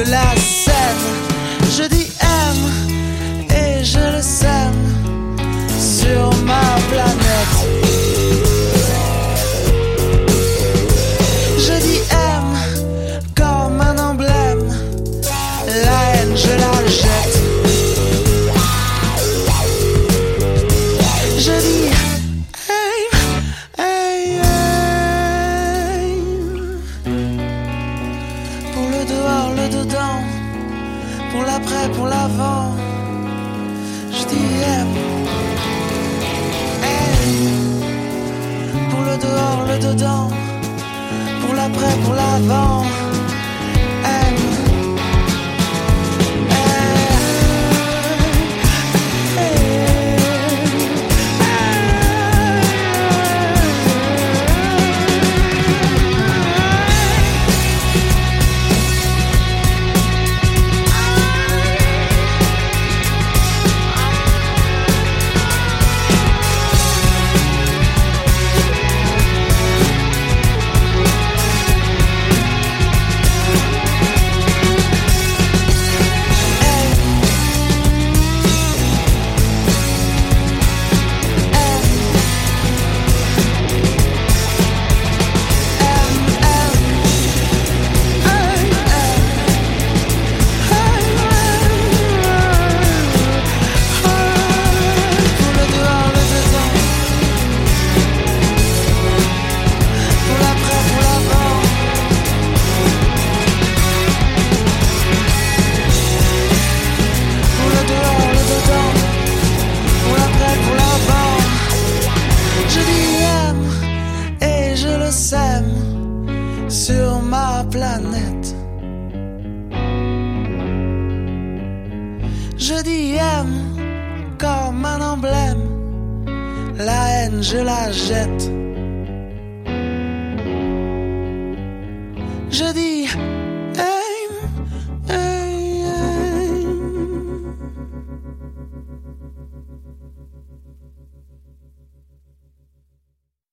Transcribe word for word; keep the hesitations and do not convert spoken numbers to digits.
la scène. Je dis aime et je le sème sur ma planète. Je dis aime comme un emblème, la haine je la jette. Je dis hey, hey, hey. Pour le dehors, le dedans, pour l'après, pour l'avant. Je dis aime, hey. Pour le dehors, le dedans, pour l'après, pour l'avant. Sur ma planète. Je dis aime comme un emblème, la haine je la jette.